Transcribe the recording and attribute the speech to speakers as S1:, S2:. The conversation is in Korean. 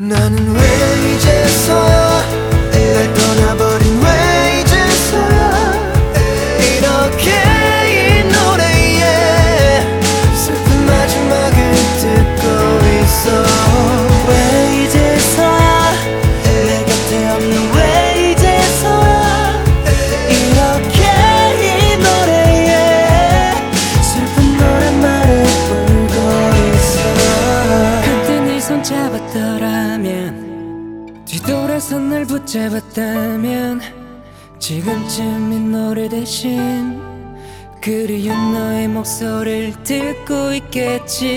S1: 나는 왜 이제서야 날 떠나버린 왜 이제서야 이렇게 이 노래에 슬픈 마지막을 듣고 있어.
S2: 왜 이제서야 내 곁에 없는 왜 이제서야 이렇게 이 노래에 슬픈 노랫말을 부르고 있어.
S3: 그때 네 손 잡았더라면 뒤돌아서 날 붙잡았다면 지금쯤 이 노래 대신 그리운 너의 목소리를 듣고 있겠지.